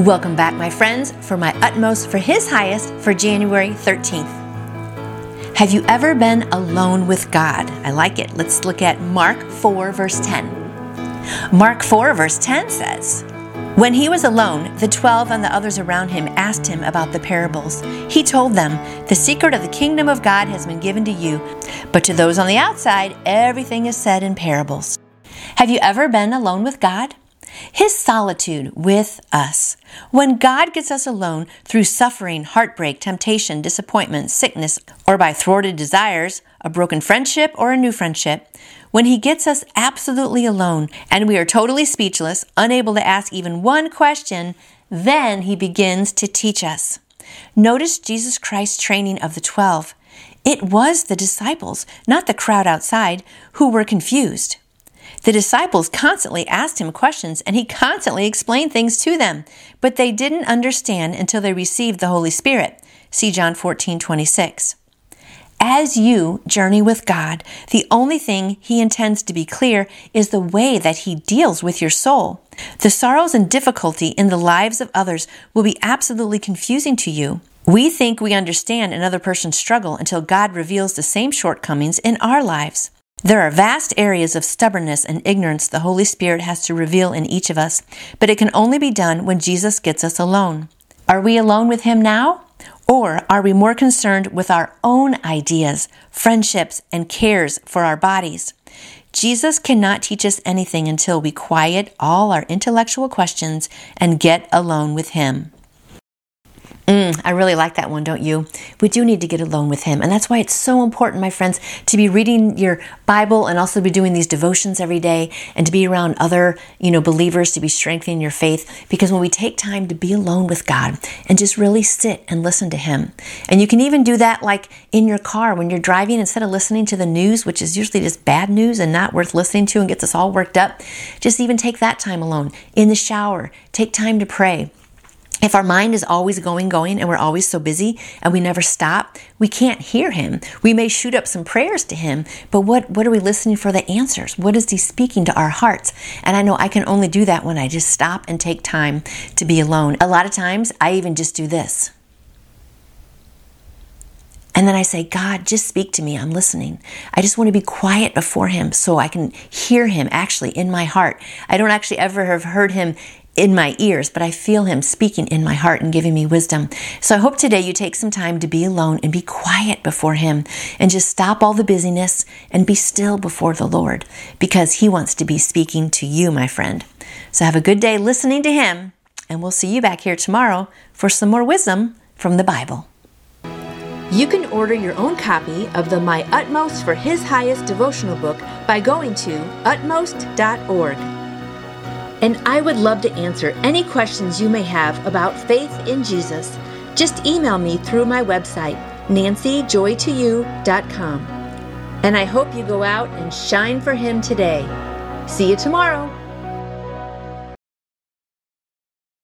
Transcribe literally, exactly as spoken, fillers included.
Welcome back, my friends, for my utmost for His highest for January thirteenth. Have you ever been alone with God? I like it. Let's look at Mark four, verse ten. Mark four, verse ten says, "When he was alone, the twelve and the others around him asked him about the parables. He told them, 'The secret of the kingdom of God has been given to you, but to those on the outside, everything is said in parables.'" Have you ever been alone with God? His solitude with us. When God gets us alone through suffering, heartbreak, temptation, disappointment, sickness, or by thwarted desires, a broken friendship or a new friendship, when He gets us absolutely alone and we are totally speechless, unable to ask even one question, then He begins to teach us. Notice Jesus Christ's training of the twelve. It was the disciples, not the crowd outside, who were confused. The disciples constantly asked Him questions, and He constantly explained things to them, but they didn't understand until they received the Holy Spirit. See John fourteen twenty-six. As you journey with God, the only thing He intends to be clear is the way that He deals with your soul. The sorrows and difficulty in the lives of others will be absolutely confusing to you. We think we understand another person's struggle until God reveals the same shortcomings in our lives. There are vast areas of stubbornness and ignorance the Holy Spirit has to reveal in each of us, but it can only be done when Jesus gets us alone. Are we alone with Him now? Or are we more concerned with our own ideas, friendships, and cares for our bodies? Jesus cannot teach us anything until we quiet all our intellectual questions and get alone with Him. Mm, I really like that one, don't you? We do need to get alone with Him. And that's why it's so important, my friends, to be reading your Bible and also be doing these devotions every day and to be around other, you know, believers, to be strengthening your faith. Because when we take time to be alone with God and just really sit and listen to Him, and you can even do that like in your car when you're driving, instead of listening to the news, which is usually just bad news and not worth listening to and gets us all worked up, just even take that time alone. In the shower, take time to pray. If our mind is always going, going, and we're always so busy and we never stop, we can't hear Him. We may shoot up some prayers to Him, but what, what are we listening for the answers? What is He speaking to our hearts? And I know I can only do that when I just stop and take time to be alone. A lot of times, I even just do this. And then I say, God, just speak to me. I'm listening. I just want to be quiet before Him so I can hear Him actually in my heart. I don't actually ever have heard Him in my ears, but I feel Him speaking in my heart and giving me wisdom. So I hope today you take some time to be alone and be quiet before Him and just stop all the busyness and be still before the Lord, because He wants to be speaking to you, my friend. So have a good day listening to Him, and we'll see you back here tomorrow for some more wisdom from the Bible. You can order your own copy of the My Utmost for His Highest devotional book by going to utmost dot org. And I would love to answer any questions you may have about faith in Jesus. Just email me through my website, nancy joy to you dot com. And I hope you go out and shine for Him today. See you tomorrow.